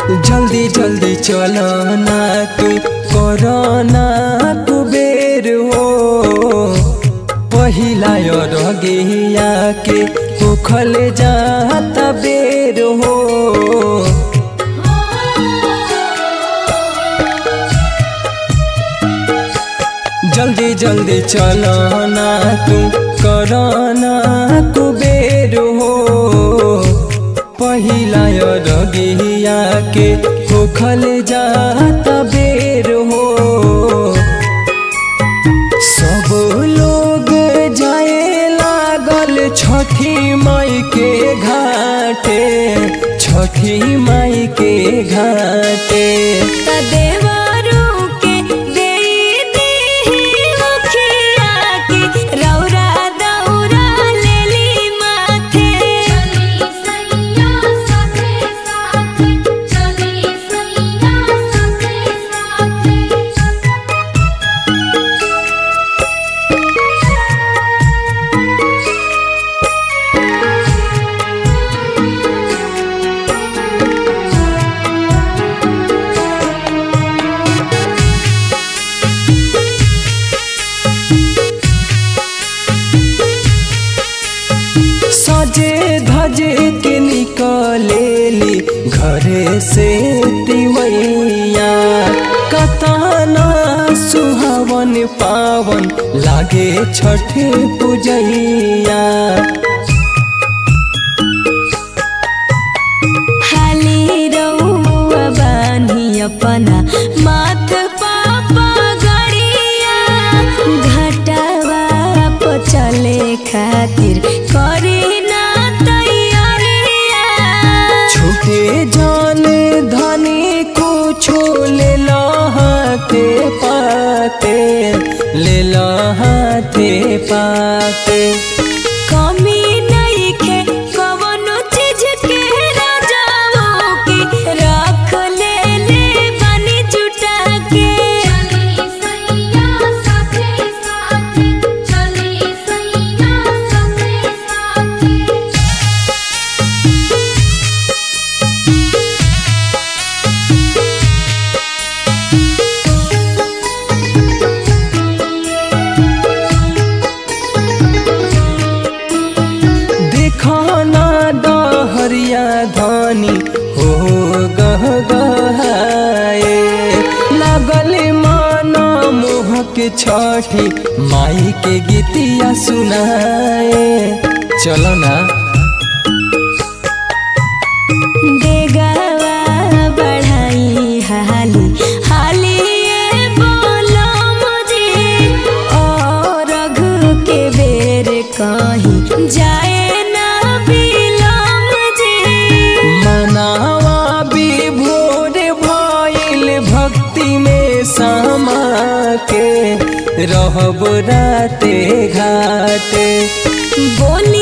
जल्दी जल्दी चलो ना तू कोरोना कुबेर हो पहिला रगिया के उखल जाता बेर हो। जल्दी जल्दी चलो ना तू कोरोना कुबेर हो पहिला रगिया के उखल जाता बेर हो। सब लोग जाए लागल छठी माई के घाटे, छठी माई के घाटे। सजे धजे के निकलेली घरे से तिवैया कतना सुहावन पावन लागे छठ पूजैया। हाली रउआ बानी अपना माथ पापा गड़िया घाटवा पे चले खातिर करी ना तैयारिया। छूटे जाने धनी कुछो ले ला हाथे पाते, ले ला हाथे पाते। कमी नहीं खे कवनो चीज के राजाओं की रख ले बानी जुटा के। खाना डहरिया धानी हो गह गहाए लागल माना मोहक छठी माई के गीतिया सुनाए। चलो ना देगावा बढ़ाई हाली हाली ये बोलो मुझे और रघु के बेर कहीं जाए भक्ति में समा के रहब राते घाटे। बोली